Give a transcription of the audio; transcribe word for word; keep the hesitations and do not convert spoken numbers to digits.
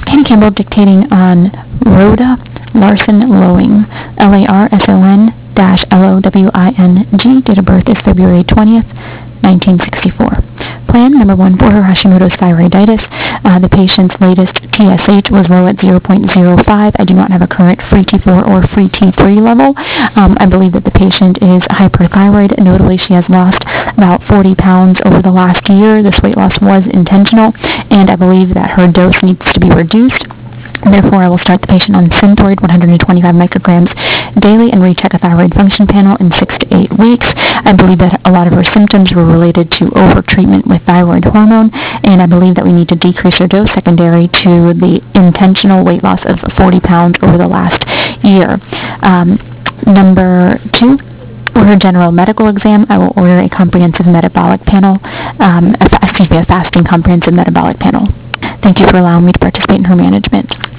Ken Campbell dictating on Rhoda Larson Lowing, L A R S O N dash L O W I N G. Date of birth is February twentieth, nineteen sixty-four. Plan number one for her Hashimoto's thyroiditis. Uh, the patient's latest T S H was low at zero point zero five. I do not have a current free T four or free T three level. Um, I believe that the patient is hyperthyroid. Notably, she has lost about forty pounds over the last year. This weight loss was intentional, and I believe that her dose needs to be reduced. Therefore, I will start the patient on Synthroid one hundred twenty-five micrograms daily and recheck a thyroid function panel in six to eight weeks. I believe that a lot of her symptoms were related to over-treatment with thyroid hormone, and I believe that we need to decrease her dose secondary to the intentional weight loss of forty pounds over the last year. Um, number two, for her general medical exam, I will order a comprehensive metabolic panel, um, a, excuse me, a fasting comprehensive metabolic panel. Thank you for allowing me to participate in her management.